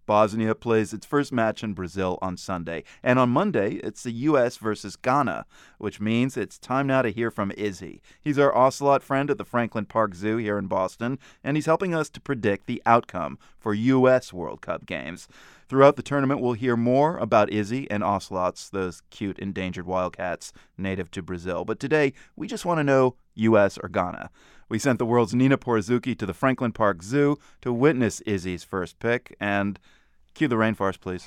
Bosnia plays its first match in Brazil on Sunday. And on Monday, it's the U.S. versus Ghana, which means it's time now to hear from Izzy. He's our ocelot friend at the Franklin Park Zoo here in Boston, and he's helping us to predict the outcome for U.S. World Cup games. Throughout the tournament, we'll hear more about Izzy and ocelots, those cute endangered wildcats native to Brazil. But today, we just want to know U.S. or Ghana. We sent the world's Nina Porozuki to the Franklin Park Zoo to witness Izzy's first pick. And cue the rainforest, please.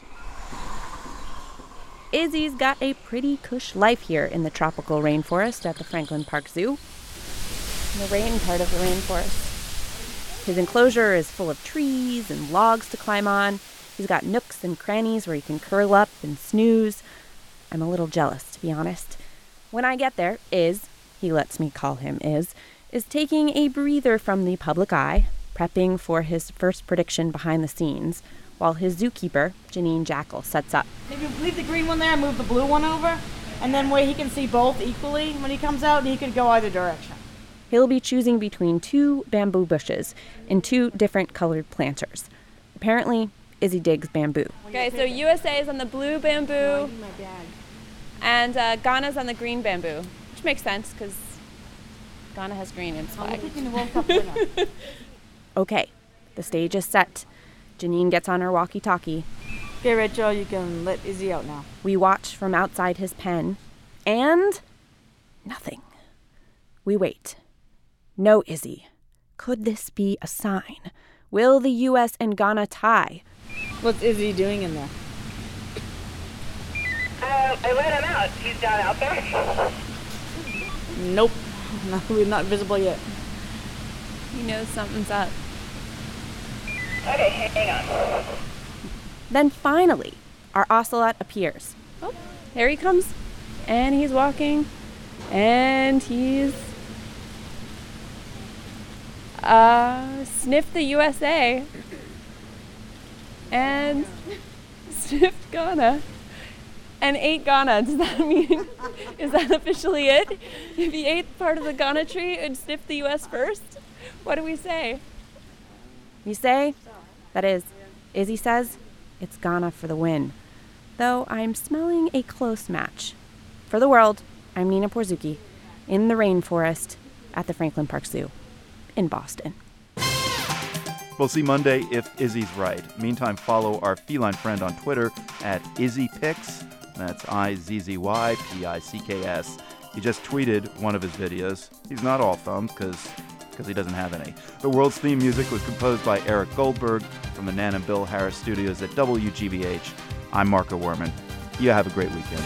Izzy's got a pretty cush life here in the tropical rainforest at the Franklin Park Zoo. The rain part of the rainforest. His enclosure is full of trees and logs to climb on. He's got nooks and crannies where he can curl up and snooze. I'm a little jealous, to be honest. When I get there, he lets me call him is taking a breather from the public eye, prepping for his first prediction behind the scenes, while his zookeeper, Janine Jackal, sets up. Maybe leave the green one there and move the blue one over, and then where he can see both equally when he comes out, and he could go either direction. He'll be choosing between 2 bamboo bushes in 2 different colored planters. Apparently, Izzy digs bamboo. Okay, so USA is on the blue bamboo, and Ghana's on the green bamboo, which makes sense because Ghana has green in its flag. We're picking the World Cup winner. Okay, the stage is set. Janine gets on her walkie-talkie. Okay, Rachel, you can let Izzy out now. We watch from outside his pen, and nothing. We wait. No, Izzy. Could this be a sign? Will the U.S. and Ghana tie? What's Izzy doing in there? I let him out. He's not out there. Nope. No, we're not visible yet. He knows something's up. Okay, hang on. Then finally, our ocelot appears. Oh, there he comes. And he's walking. And he's... sniffed the USA. And sniffed Ghana. And ate Ghana. Does that mean, is that officially it? If he ate part of the Ghana tree and sniffed the U.S. first, what do we say? We say, that is, Izzy says, it's Ghana for the win. Though I'm smelling a close match. For the world, I'm Nina Porozuki, in the rainforest at the Franklin Park Zoo in Boston. We'll see Monday if Izzy's right. Meantime, follow our feline friend on Twitter at IzzyPicks. That's IZZYPICKS. He just tweeted one of his videos. He's not all thumbs because he doesn't have any. The world's theme music was composed by Eric Goldberg from the Nan and Bill Harris studios at WGBH. I'm Marco Werman. You have a great weekend.